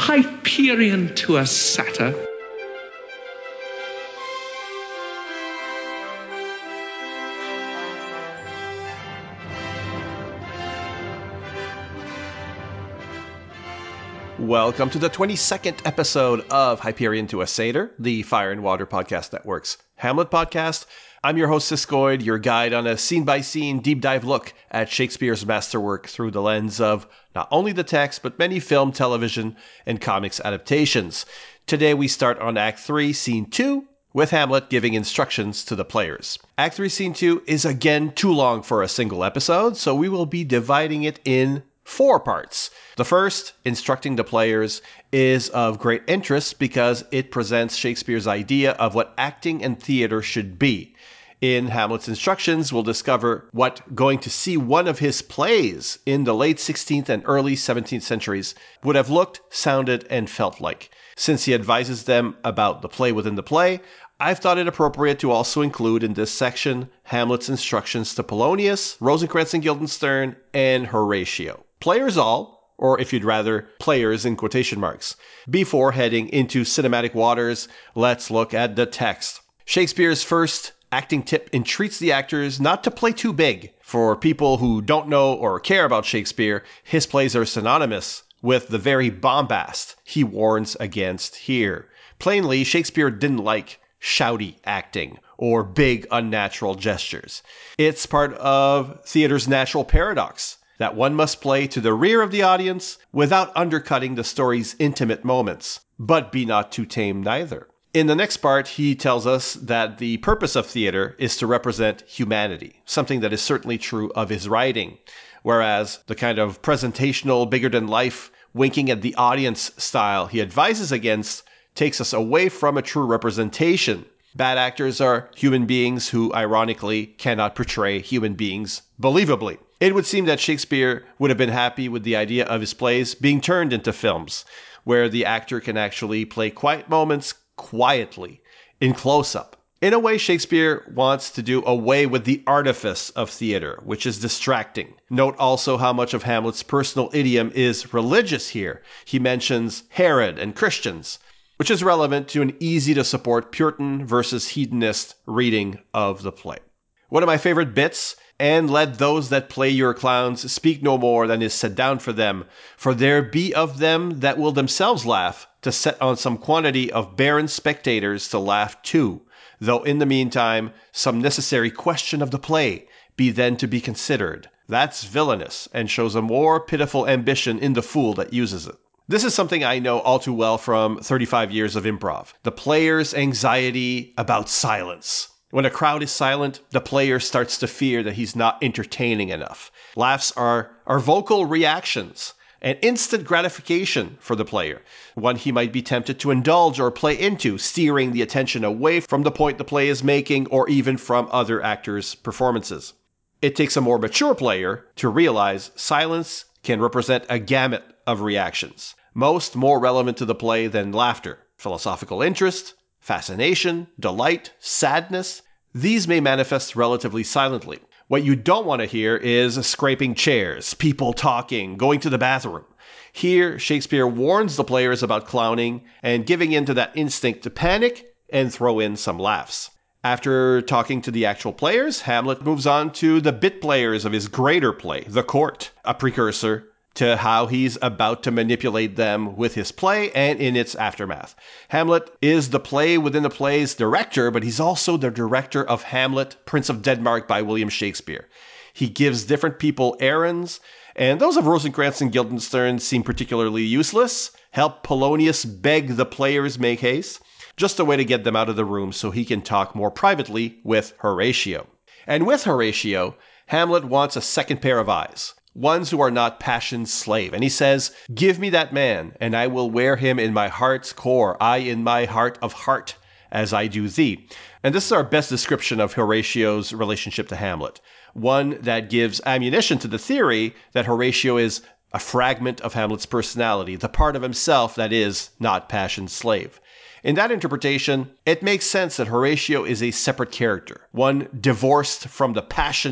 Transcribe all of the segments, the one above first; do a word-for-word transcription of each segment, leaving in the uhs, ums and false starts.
Hyperion to a satyr. Welcome to the twenty-second episode of Hyperion to a Satyr, the Fire and Water Podcast Network's Hamlet podcast. I'm your host, Siskoid, your guide on a scene-by-scene deep dive look at Shakespeare's masterwork through the lens of not only the text, but many film, television, and comics adaptations. Today we start on Act three, Scene two, with Hamlet giving instructions to the players. Act three, Scene two is again too long for a single episode, so we will be dividing it in four parts. The first, instructing the players, is of great interest because it presents Shakespeare's idea of what acting and theater should be. In Hamlet's instructions, we'll discover what going to see one of his plays in the late sixteenth and early seventeenth centuries would have looked, sounded, and felt like. Since he advises them about the play within the play, I've thought it appropriate to also include in this section Hamlet's instructions to Polonius, Rosencrantz and Guildenstern, and Horatio. Players all, or if you'd rather, players in quotation marks. Before heading into cinematic waters, let's look at the text. Shakespeare's first acting tip entreats the actors not to play too big. For people who don't know or care about Shakespeare, his plays are synonymous with the very bombast he warns against here. Plainly, Shakespeare didn't like shouty acting or big unnatural gestures. It's part of theater's natural paradox that one must play to the rear of the audience without undercutting the story's intimate moments, but be not too tame neither. In the next part, he tells us that the purpose of theater is to represent humanity, something that is certainly true of his writing, whereas the kind of presentational, bigger-than-life, winking at the audience style he advises against takes us away from a true representation. Bad actors are human beings who, ironically, cannot portray human beings believably. It would seem that Shakespeare would have been happy with the idea of his plays being turned into films, where the actor can actually play quiet moments quietly, in close-up. In a way, Shakespeare wants to do away with the artifice of theater, which is distracting. Note also how much of Hamlet's personal idiom is religious here. He mentions Herod and Christians, which is relevant to an easy-to-support Puritan versus hedonist reading of the play. One of my favorite bits, and let those that play your clowns speak no more than is set down for them, for there be of them that will themselves laugh, to set on some quantity of barren spectators to laugh too, though in the meantime some necessary question of the play be then to be considered. That's villainous, and shows a more pitiful ambition in the fool that uses it. This is something I know all too well from thirty-five years of improv. The player's anxiety about silence. When a crowd is silent, the player starts to fear that he's not entertaining enough. Laughs are, are vocal reactions, an instant gratification for the player, one he might be tempted to indulge or play into, steering the attention away from the point the play is making or even from other actors' performances. It takes a more mature player to realize silence can represent a gamut of reactions, most more relevant to the play than laughter, philosophical interest, fascination, delight, sadness. These may manifest relatively silently. What you don't want to hear is scraping chairs, people talking, going to the bathroom. Here, Shakespeare warns the players about clowning and giving in to that instinct to panic and throw in some laughs. After talking to the actual players, Hamlet moves on to the bit players of his greater play, The Court, a precursor to how he's about to manipulate them with his play and in its aftermath. Hamlet is the play within the play's director, but he's also the director of Hamlet, Prince of Denmark by William Shakespeare. He gives different people errands, and those of Rosencrantz and Guildenstern seem particularly useless. Help Polonius beg the players make haste, just a way to get them out of the room so he can talk more privately with Horatio. And with Horatio, Hamlet wants a second pair of eyes. Ones who are not passion's slave. And he says, "Give me that man, and I will wear him in my heart's core, I in my heart of heart, as I do thee." And this is our best description of Horatio's relationship to Hamlet. One that gives ammunition to the theory that Horatio is a fragment of Hamlet's personality, the part of himself that is not passion's slave. In that interpretation, it makes sense that Horatio is a separate character, one divorced from the passionate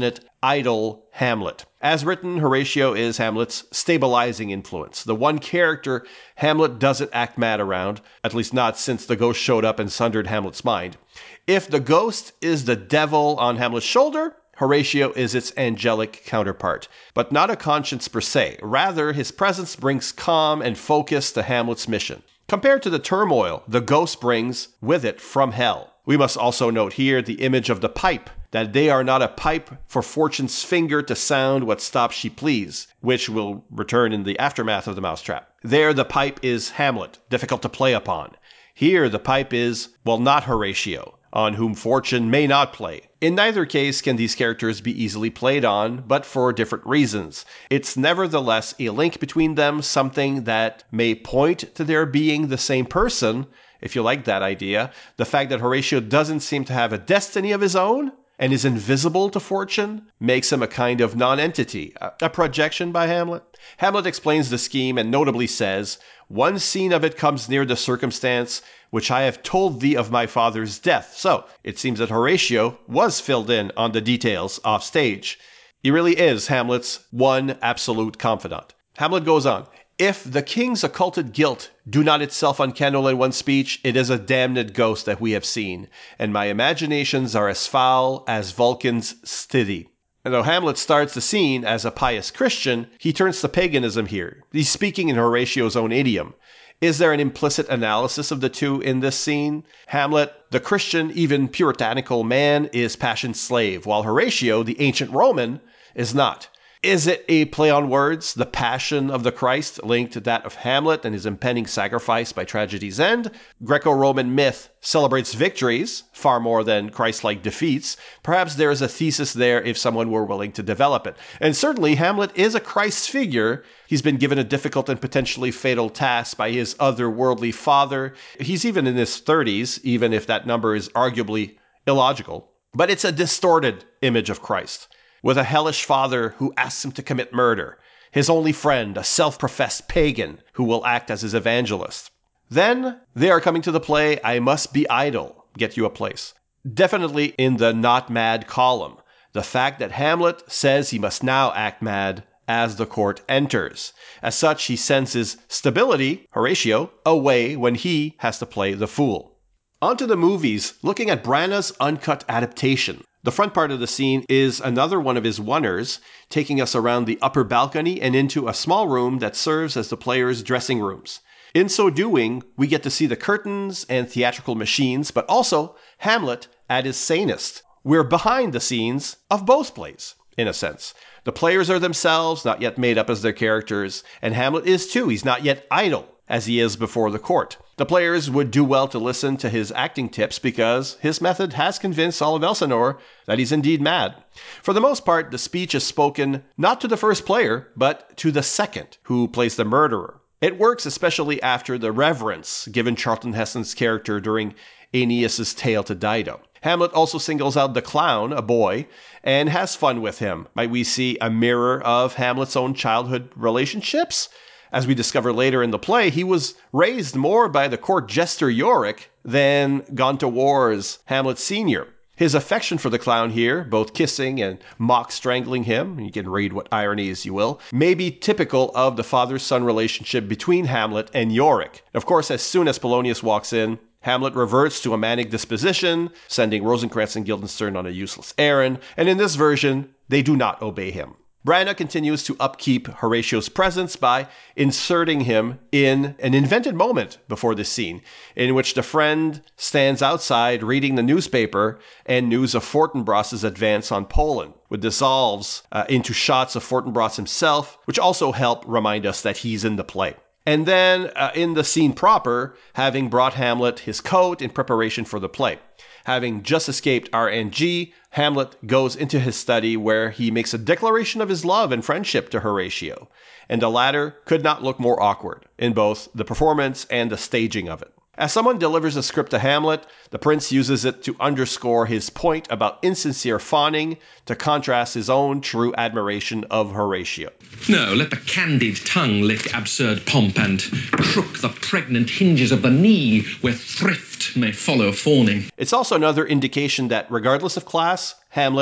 idle Hamlet. As written, Horatio is Hamlet's stabilizing influence, the one character Hamlet doesn't act mad around, at least not since the ghost showed up and sundered Hamlet's mind. If the ghost is the devil on Hamlet's shoulder, Horatio is its angelic counterpart, but not a conscience per se. Rather, his presence brings calm and focus to Hamlet's mission. Compared to the turmoil the ghost brings with it from hell. We must also note here the image of the pipe, that they are not a pipe for fortune's finger to sound what stops she please, which will return in the aftermath of the mousetrap. There the pipe is Hamlet, difficult to play upon. Here the pipe is, well, not Horatio, on whom fortune may not play. In neither case can these characters be easily played on, but for different reasons. It's nevertheless a link between them, something that may point to their being the same person, if you like that idea. The fact that Horatio doesn't seem to have a destiny of his own and is invisible to fortune makes him a kind of non-entity, a projection by Hamlet. Hamlet explains the scheme and notably says, "One scene of it comes near the circumstance which I have told thee of my father's death." So it seems that Horatio was filled in on the details off stage. He really is Hamlet's one absolute confidant. Hamlet goes on, "If the king's occulted guilt do not itself uncannul in one speech, it is a damned ghost that we have seen, and my imaginations are as foul as Vulcan's stithy." And though Hamlet starts the scene as a pious Christian, he turns to paganism here. He's speaking in Horatio's own idiom. Is there an implicit analysis of the two in this scene? Hamlet, the Christian, even puritanical man, is passion's slave, while Horatio, the ancient Roman, is not. Is it a play on words, the passion of the Christ linked to that of Hamlet and his impending sacrifice by tragedy's end? Greco-Roman myth celebrates victories far more than Christ-like defeats. Perhaps there is a thesis there if someone were willing to develop it. And certainly Hamlet is a Christ figure. He's been given a difficult and potentially fatal task by his otherworldly father. He's even in his thirties, even if that number is arguably illogical. But it's a distorted image of Christ, with a hellish father who asks him to commit murder, his only friend, a self-professed pagan who will act as his evangelist. Then they are coming to the play, I Must Be Idle, Get You a Place. Definitely in the not mad column. The fact that Hamlet says he must now act mad as the court enters. As such, he sends his stability, Horatio, away when he has to play the fool. On to the movies, looking at Branagh's uncut adaptation. The front part of the scene is another one of his oneers, taking us around the upper balcony and into a small room that serves as the players' dressing rooms. In so doing, we get to see the curtains and theatrical machines, but also Hamlet at his sanest. We're behind the scenes of both plays, in a sense. The players are themselves, not yet made up as their characters, and Hamlet is too. He's not yet idle, as he is before the court. The players would do well to listen to his acting tips because his method has convinced all of Elsinore that he's indeed mad. For the most part, the speech is spoken not to the first player, but to the second, who plays the murderer. It works especially after the reverence given Charlton Heston's character during Aeneas' tale to Dido. Hamlet also singles out the clown, a boy, and has fun with him. Might we see a mirror of Hamlet's own childhood relationships? As we discover later in the play, he was raised more by the court jester Yorick than gone to war's Hamlet Senior His affection for the clown here, both kissing and mock strangling him, you can read what ironies you will, may be typical of the father-son relationship between Hamlet and Yorick. Of course, as soon as Polonius walks in, Hamlet reverts to a manic disposition, sending Rosencrantz and Guildenstern on a useless errand, and in this version, they do not obey him. Branagh continues to upkeep Horatio's presence by inserting him in an invented moment before this scene, in which the friend stands outside reading the newspaper and news of Fortinbras' advance on Poland, which dissolves uh, into shots of Fortinbras himself, which also help remind us that he's in the play. And then, uh, in the scene proper, having brought Hamlet his coat in preparation for the play. Having just escaped R N G, Hamlet goes into his study where he makes a declaration of his love and friendship to Horatio, and the latter could not look more awkward in both the performance and the staging of it. As someone delivers a script to Hamlet, the prince uses it to underscore his point about insincere fawning to contrast his own true admiration of Horatio. No, let the candid tongue lick absurd pomp and crook the pregnant hinges of the knee where thrift may follow fawning. It's also another indication that regardless of class, Hamlet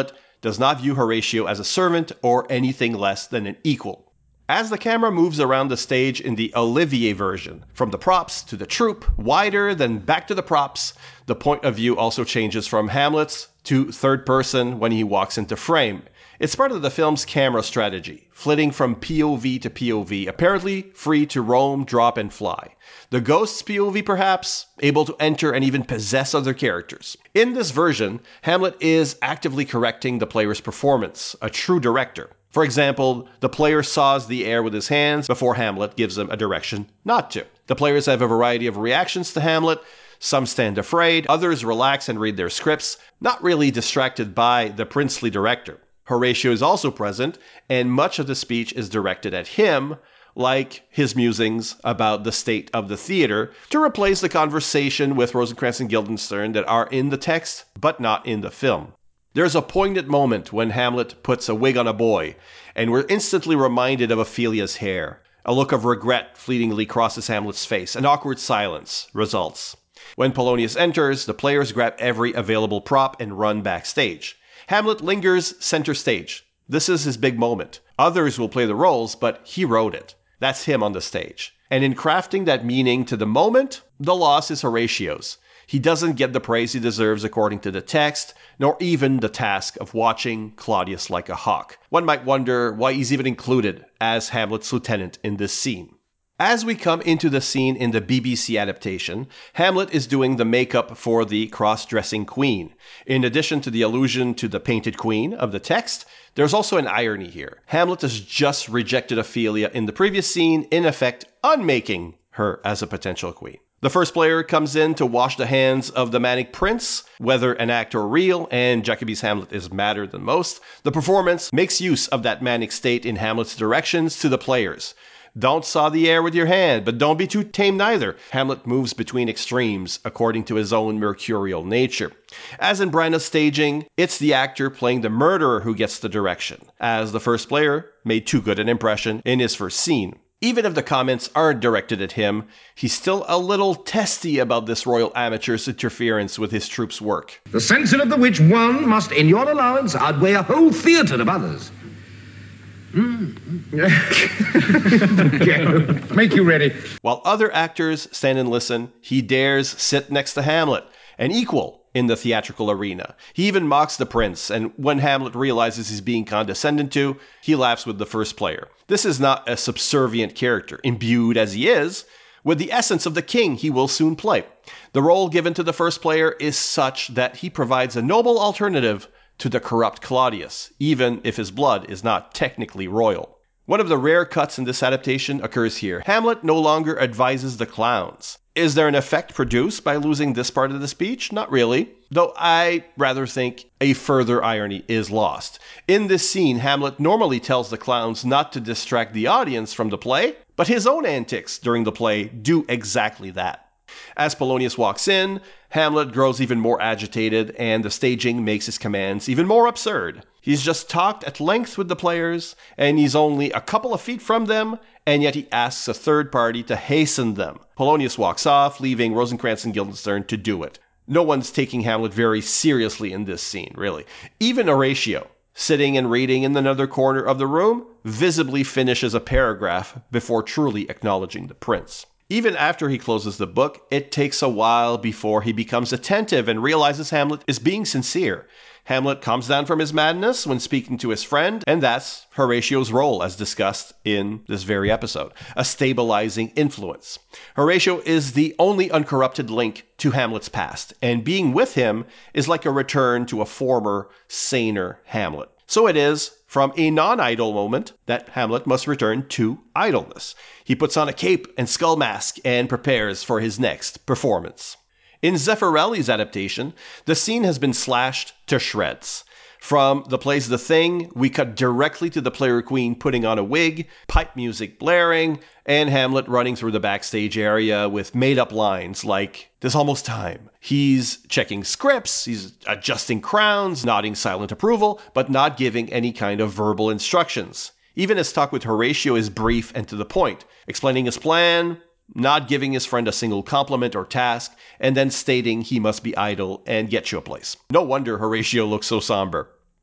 does not view Horatio as a servant or anything less than an equal. As the camera moves around the stage in the Olivier version, from the props to the troupe, wider, then back to the props, the point of view also changes from Hamlet's to third person when he walks into frame. It's part of the film's camera strategy, flitting from P O V to P O V, apparently free to roam, drop, and fly. The ghost's P O V, perhaps, able to enter and even possess other characters. In this version, Hamlet is actively correcting the player's performance, a true director. For example, the player saws the air with his hands before Hamlet gives them a direction not to. The players have a variety of reactions to Hamlet. Some stand afraid, others relax and read their scripts, not really distracted by the princely director. Horatio is also present, and much of the speech is directed at him, like his musings about the state of the theater, to replace the conversation with Rosencrantz and Guildenstern that are in the text, but not in the film. There's a poignant moment when Hamlet puts a wig on a boy, and we're instantly reminded of Ophelia's hair. A look of regret fleetingly crosses Hamlet's face. An awkward silence results. When Polonius enters, the players grab every available prop and run backstage. Hamlet lingers center stage. This is his big moment. Others will play the roles, but he wrote it. That's him on the stage. And in crafting that meaning to the moment, the loss is Horatio's. He doesn't get the praise he deserves according to the text, nor even the task of watching Claudius like a hawk. One might wonder why he's even included as Hamlet's lieutenant in this scene. As we come into the scene in the B B C adaptation, Hamlet is doing the makeup for the cross-dressing queen. In addition to the allusion to the painted queen of the text, there's also an irony here. Hamlet has just rejected Ophelia in the previous scene, in effect unmaking her as a potential queen. The first player comes in to wash the hands of the manic prince, whether an act or real, and Jacobi's Hamlet is madder than most. The performance makes use of that manic state in Hamlet's directions to the players. Don't saw the air with your hand, but don't be too tame neither. Hamlet moves between extremes according to his own mercurial nature. As in Branna's staging, it's the actor playing the murderer who gets the direction, as the first player made too good an impression in his first scene. Even if the comments aren't directed at him, he's still a little testy about this royal amateur's interference with his troops' work. The censure of the which one must, in your allowance, outweigh a whole theatre of others. Mm. Make you ready. While other actors stand and listen, he dares sit next to Hamlet, an equal in the theatrical arena. He even mocks the prince, and when Hamlet realizes he's being condescended to, he laughs with the first player. This is not a subservient character, imbued as he is with the essence of the king he will soon play. The role given to the first player is such that he provides a noble alternative to the corrupt Claudius, even if his blood is not technically royal. One of the rare cuts in this adaptation occurs here. Hamlet no longer advises the clowns. Is there an effect produced by losing this part of the speech? Not really, though I rather think a further irony is lost. In this scene, Hamlet normally tells the clowns not to distract the audience from the play, but his own antics during the play do exactly that. As Polonius walks in, Hamlet grows even more agitated, and the staging makes his commands even more absurd. He's just talked at length with the players, and he's only a couple of feet from them, and yet he asks a third party to hasten them. Polonius walks off, leaving Rosencrantz and Guildenstern to do it. No one's taking Hamlet very seriously in this scene, really. Even Horatio, sitting and reading in another corner of the room, visibly finishes a paragraph before truly acknowledging the prince. Even after he closes the book, it takes a while before he becomes attentive and realizes Hamlet is being sincere. Hamlet calms down from his madness when speaking to his friend, and that's Horatio's role as discussed in this very episode, a stabilizing influence. Horatio is the only uncorrupted link to Hamlet's past, and being with him is like a return to a former, saner Hamlet. So it is from a non-idle moment that Hamlet must return to idleness. He puts on a cape and skull mask and prepares for his next performance. In Zeffirelli's adaptation, the scene has been slashed to shreds. From the play's The Thing, we cut directly to the player queen putting on a wig, pipe music blaring, and Hamlet running through the backstage area with made-up lines like, "There's almost time." He's checking scripts, he's adjusting crowns, nodding silent approval, but not giving any kind of verbal instructions. Even his talk with Horatio is brief and to the point, explaining his plan, not giving his friend a single compliment or task, and then stating he must be idle and get you a place. No wonder Horatio looks so somber.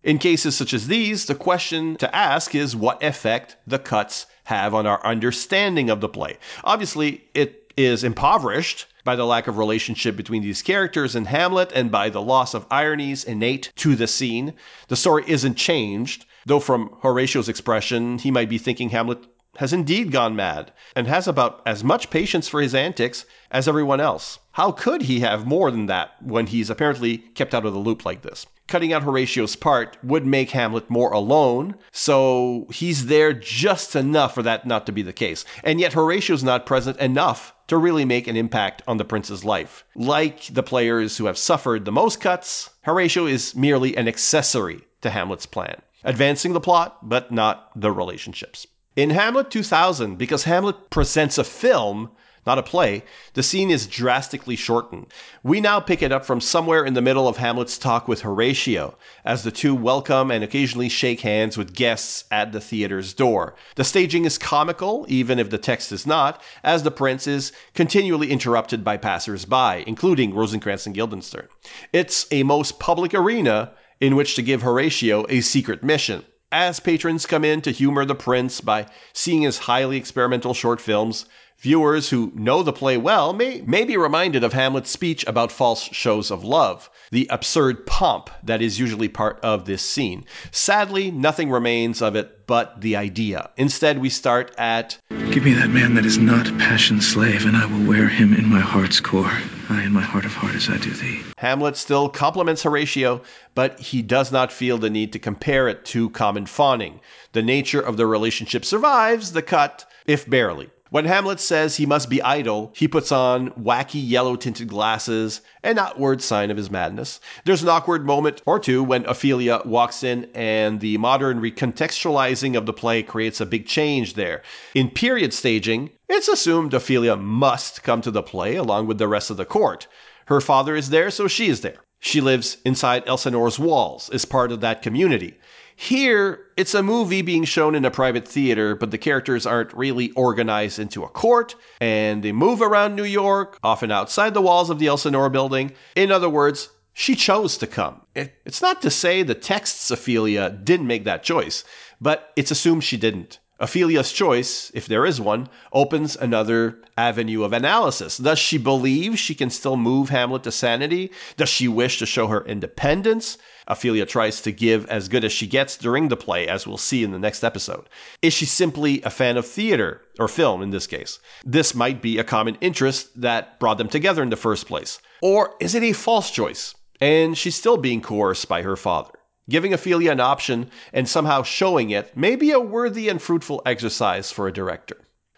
In cases such as these, the question to ask is what effect the cuts have on our understanding of the play. Obviously, it is impoverished by the lack of relationship between these characters in Hamlet and by the loss of ironies innate to the scene. The story isn't changed, though from Horatio's expression, he might be thinking Hamlet has indeed gone mad and has about as much patience for his antics as everyone else. How could he have more than that when he's apparently kept out of the loop like this? Cutting out Horatio's part would make Hamlet more alone, so he's there just enough for that not to be the case. And yet Horatio's not present enough to really make an impact on the prince's life. Like the players who have suffered the most cuts, Horatio is merely an accessory to Hamlet's plan, advancing the plot, but not the relationships. In Hamlet two thousand, because Hamlet presents a film, not a play, the scene is drastically shortened. We now pick it up from somewhere in the middle of Hamlet's talk with Horatio, as the two welcome and occasionally shake hands with guests at the theater's door. The staging is comical, even if the text is not, as the prince is continually interrupted by passers-by, including Rosencrantz and Guildenstern. It's a most public arena in which to give Horatio a secret mission. As patrons come in to humor the prince by seeing his highly experimental short films, viewers who know the play well may, may be reminded of Hamlet's speech about false shows of love, the absurd pomp that is usually part of this scene. Sadly, nothing remains of it but the idea. Instead, we start at, "Give me that man that is not passion's slave, and I will wear him in my heart's core. I in my heart of heart as I do thee." Hamlet still compliments Horatio, but he does not feel the need to compare it to common fawning. The nature of the relationship survives the cut, if barely. When Hamlet says he must be idle, he puts on wacky yellow-tinted glasses, an outward sign of his madness. There's an awkward moment or two when Ophelia walks in, and the modern recontextualizing of the play creates a big change there. In period staging, it's assumed Ophelia must come to the play along with the rest of the court. Her father is there, so she is there. She lives inside Elsinore's walls, is part of that community. Here, it's a movie being shown in a private theater, but the characters aren't really organized into a court, and they move around New York, often outside the walls of the Elsinore building. In other words, she chose to come. It's not to say the text's Ophelia didn't make that choice, but it's assumed she didn't. Ophelia's choice, if there is one, opens another avenue of analysis. Does she believe she can still move Hamlet to sanity? Does she wish to show her independence? Ophelia tries to give as good as she gets during the play, as we'll see in the next episode. Is she simply a fan of theater, or film in this case? This might be a common interest that brought them together in the first place. Or is it a false choice, and she's still being coerced by her father? Giving Ophelia an option and somehow showing it may be a worthy and fruitful exercise for a director.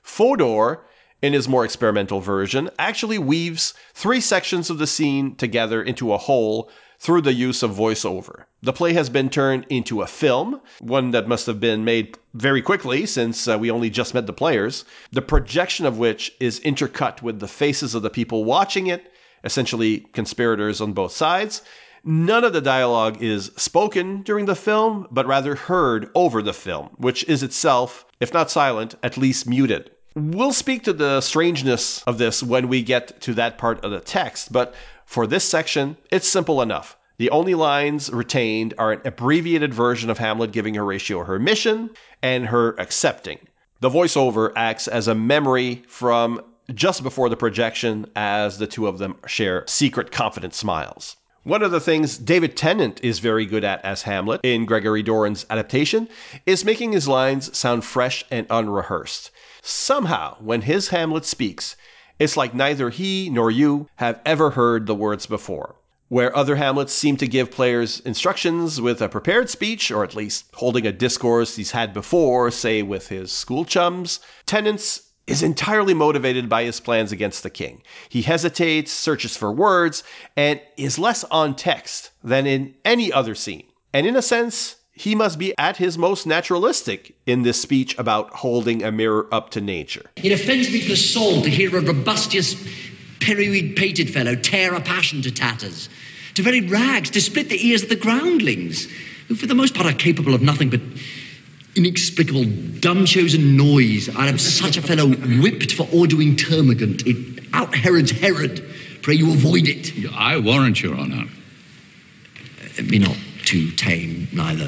Fodor, in his more experimental version, actually weaves three sections of the scene together into a whole through the use of voiceover. The play has been turned into a film, one that must have been made very quickly since uh, we only just met the players, the projection of which is intercut with the faces of the people watching it, essentially conspirators on both sides. None of the dialogue is spoken during the film, but rather heard over the film, which is itself, if not silent, at least muted. We'll speak to the strangeness of this when we get to that part of the text, but for this section, it's simple enough. The only lines retained are an abbreviated version of Hamlet giving Horatio her mission and her accepting. The voiceover acts as a memory from just before the projection as the two of them share secret confident smiles. One of the things David Tennant is very good at as Hamlet in Gregory Doran's adaptation is making his lines sound fresh and unrehearsed. Somehow, when his Hamlet speaks, it's like neither he nor you have ever heard the words before. Where other Hamlets seem to give players instructions with a prepared speech, or at least holding a discourse he's had before, say with his school chums, Tennant's is entirely motivated by his plans against the king. He hesitates, searches for words, and is less on text than in any other scene. And in a sense, he must be at his most naturalistic in this speech about holding a mirror up to nature. It offends me to the soul to hear a robustious, periwig-pated fellow tear a passion to tatters, to very rags, to split the ears of the groundlings, who for the most part are capable of nothing but inexplicable dumb shows and noise. I'd have such a fellow whipped for ordering termagant. It out Herod's Herod. Pray you avoid it. I warrant your honour. Uh, be not too tame neither.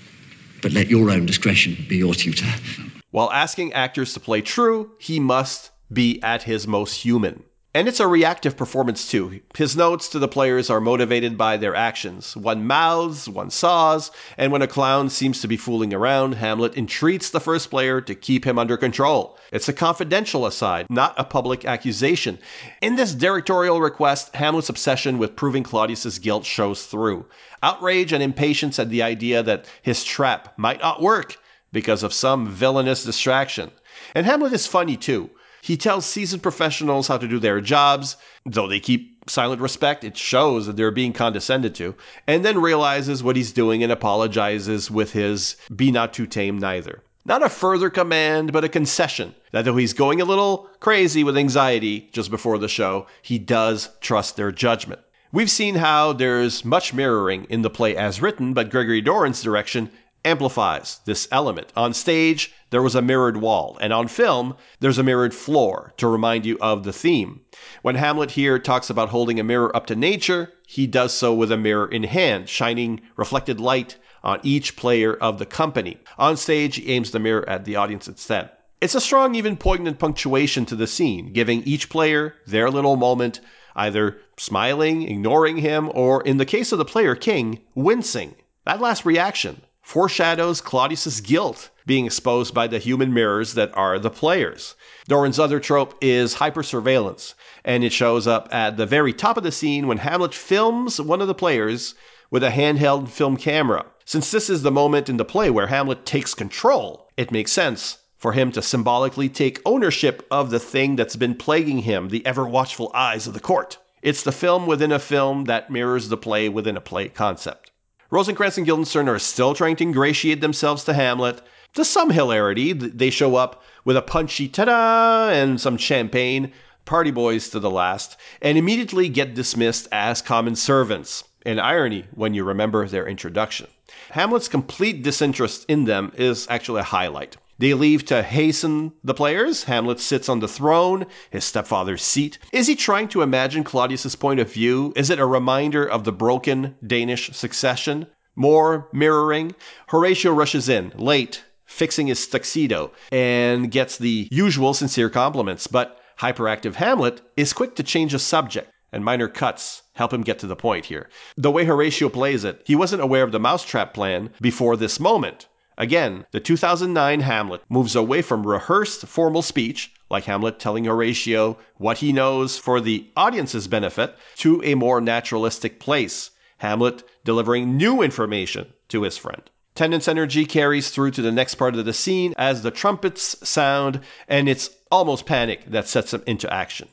But let your own discretion be your tutor. While asking actors to play true, he must be at his most human. And it's a reactive performance too. His notes to the players are motivated by their actions. One mouths, one saws, and when a clown seems to be fooling around, Hamlet entreats the first player to keep him under control. It's a confidential aside, not a public accusation. In this directorial request, Hamlet's obsession with proving Claudius's guilt shows through. Outrage and impatience at the idea that his trap might not work because of some villainous distraction. And Hamlet is funny too. He tells seasoned professionals how to do their jobs, though they keep silent respect, it shows that they're being condescended to, and then realizes what he's doing and apologizes with his "be not too tame neither." Not a further command, but a concession, that though he's going a little crazy with anxiety just before the show, he does trust their judgment. We've seen how there's much mirroring in the play as written, but Gregory Doran's direction amplifies this element. On stage, there was a mirrored wall, and on film, there's a mirrored floor to remind you of the theme. When Hamlet here talks about holding a mirror up to nature, he does so with a mirror in hand, shining reflected light on each player of the company. On stage, he aims the mirror at the audience instead. It's a strong, even poignant punctuation to the scene, giving each player their little moment, either smiling, ignoring him, or in the case of the player king, wincing. That last reaction foreshadows Claudius's guilt being exposed by the human mirrors that are the players. Doran's other trope is hypersurveillance, and it shows up at the very top of the scene when Hamlet films one of the players with a handheld film camera. Since this is the moment in the play where Hamlet takes control, it makes sense for him to symbolically take ownership of the thing that's been plaguing him, the ever-watchful eyes of the court. It's the film within a film that mirrors the play within a play concept. Rosencrantz and Guildenstern are still trying to ingratiate themselves to Hamlet. To some hilarity, they show up with a punchy ta-da and some champagne, party boys to the last, and immediately get dismissed as common servants. An irony when you remember their introduction. Hamlet's complete disinterest in them is actually a highlight. They leave to hasten the players. Hamlet sits on the throne, his stepfather's seat. Is he trying to imagine Claudius's point of view? Is it a reminder of the broken Danish succession? More mirroring. Horatio rushes in, late, fixing his tuxedo, and gets the usual sincere compliments. But hyperactive Hamlet is quick to change the subject, and minor cuts help him get to the point here. The way Horatio plays it, he wasn't aware of the mousetrap plan before this moment. Again, the two thousand nine Hamlet moves away from rehearsed formal speech, like Hamlet telling Horatio what he knows for the audience's benefit, to a more naturalistic place, Hamlet delivering new information to his friend. Tennant's energy carries through to the next part of the scene as the trumpets sound, and it's almost panic that sets him into action.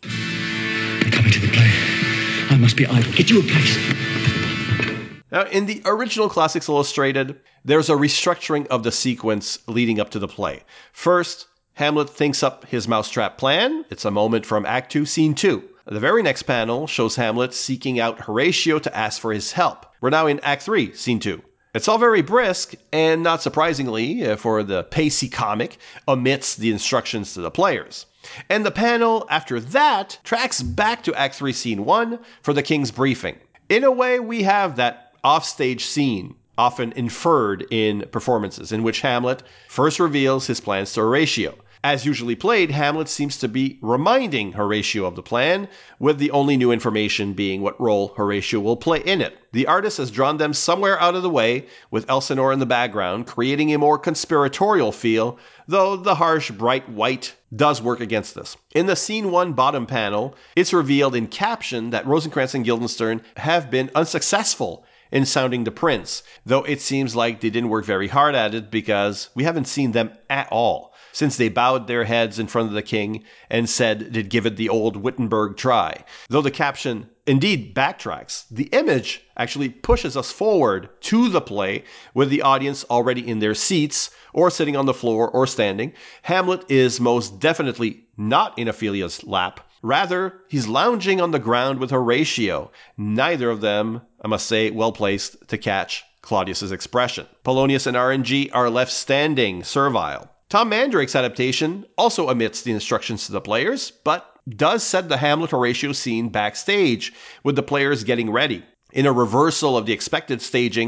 I'm coming to the play. I must be idle. Get you a place. Now, in the original Classics Illustrated, there's a restructuring of the sequence leading up to the play. First, Hamlet thinks up his mousetrap plan. It's a moment from Act two, Scene two. The very next panel shows Hamlet seeking out Horatio to ask for his help. We're now in Act three, Scene two. It's all very brisk, and not surprisingly, for the pacey comic, omits the instructions to the players. And the panel after that tracks back to Act three, Scene one for the king's briefing. In a way, we have that offstage scene, often inferred in performances, in which Hamlet first reveals his plans to Horatio. As usually played, Hamlet seems to be reminding Horatio of the plan, with the only new information being what role Horatio will play in it. The artist has drawn them somewhere out of the way, with Elsinore in the background, creating a more conspiratorial feel, though the harsh, bright white does work against this. In the Scene one bottom panel, it's revealed in caption that Rosencrantz and Guildenstern have been unsuccessful in sounding the prince, though it seems like they didn't work very hard at it because we haven't seen them at all since they bowed their heads in front of the king and said they'd give it the old Wittenberg try. Though the caption indeed backtracks, the image actually pushes us forward to the play with the audience already in their seats or sitting on the floor or standing. Hamlet is most definitely not in Ophelia's lap. Rather, he's lounging on the ground with Horatio. Neither of them, I must say, well-placed to catch Claudius's expression. Polonius and R N G are left standing, servile. Tom Mandrake's adaptation also omits the instructions to the players, but does set the Hamlet-Horatio scene backstage, with the players getting ready. In a reversal of the expected staging,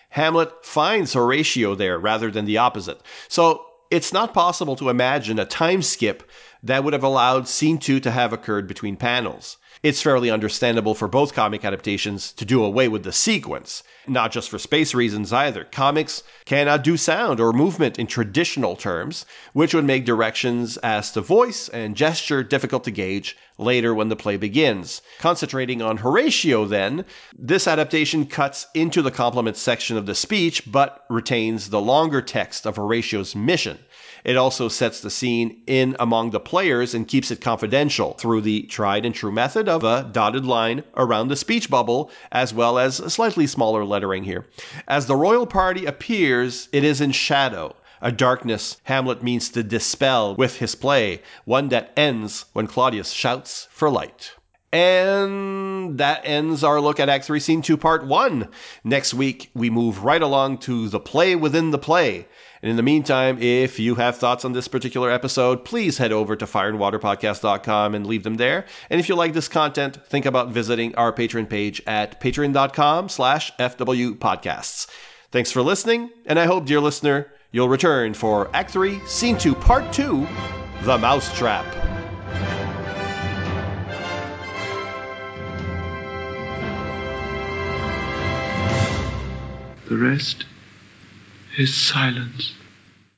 Hamlet finds Horatio there rather than the opposite. So it's not possible to imagine a time skip that would have allowed scene two to have occurred between panels. It's fairly understandable for both comic adaptations to do away with the sequence, not just for space reasons either. Comics cannot do sound or movement in traditional terms, which would make directions as to voice and gesture difficult to gauge later when the play begins. Concentrating on Horatio then, this adaptation cuts into the complement section of the speech, but retains the longer text of Horatio's mission. It also sets the scene in among the players and keeps it confidential through the tried and true method of a dotted line around the speech bubble, as well as slightly smaller lettering here. As the royal party appears, it is in shadow, a darkness Hamlet means to dispel with his play, one that ends when Claudius shouts for light. And that ends our look at Act three, Scene two, Part one. Next week, we move right along to the play within the play. And in the meantime, if you have thoughts on this particular episode, please head over to fire and water podcast dot com and leave them there. And if you like this content, think about visiting our Patreon page at patreon.com slash fwpodcasts. Thanks for listening, and I hope, dear listener, you'll return for Act three, Scene two, Part two, The Mousetrap. The rest is silence.